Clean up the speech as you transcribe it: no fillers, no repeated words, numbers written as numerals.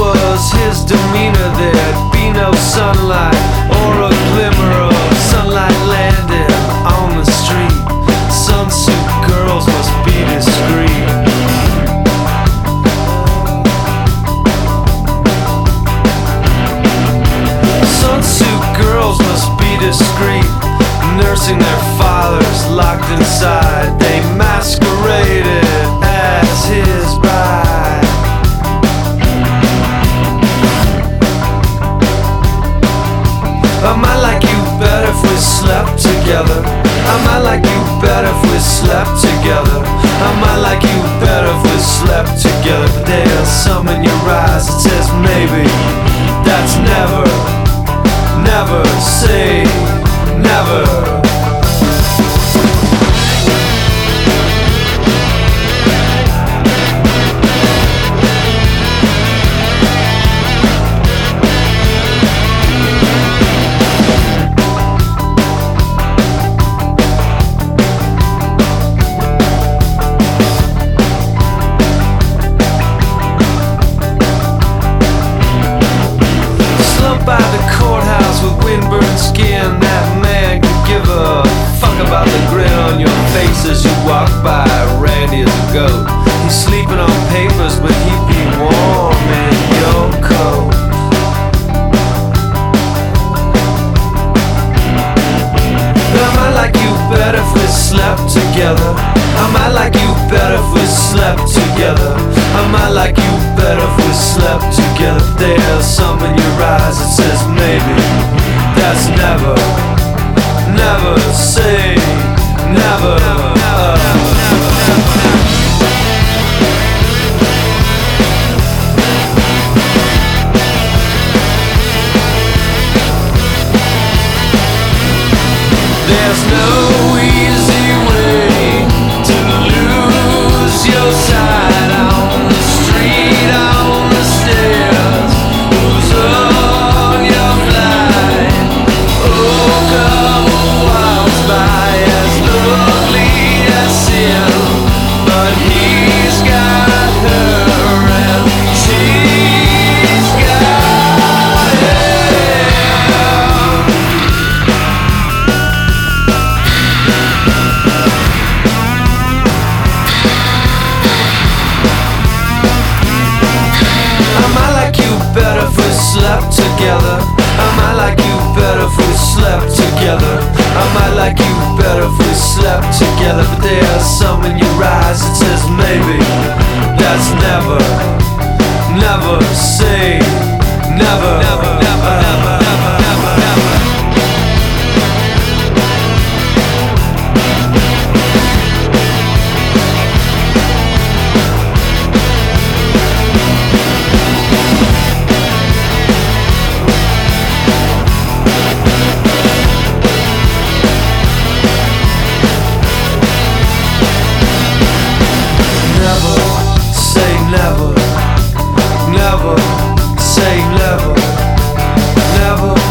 was his demeanor, there'd be no sunlight or a glimmer of sunlight landing on the street. Sunsuit girls must be discreet. Sunsuit girls must be discreet, nursing their fathers locked inside. They masqueraded as his bride. I might like you better if we slept together. I might like you better if we slept together. I might like you better if we slept together. But there's some in your eyes that says maybe. That's never. Never say never. By the courthouse with windburned skin, that man could give a fuck about the grin on your face as you walk by. Randy is a goat. He's sleeping on papers, but he'd be warm in your coat. I might like you better if we slept together. I might like you better if we slept together. I might like you better if we slept together. There's some in your eyes that says maybe. That's never. Never say never. There's no easy way to lose your sight on the street, on the stairs. Who's on your flight? Oh, come a while by as lovely as sin, but he's got her and she's got him. Better if we slept together. I might like you better if we slept together. I might like you better if we slept together. But there's some in your eyes that says maybe. That's never. Never say never. Never, never, never, never, never, never. Never say never. Never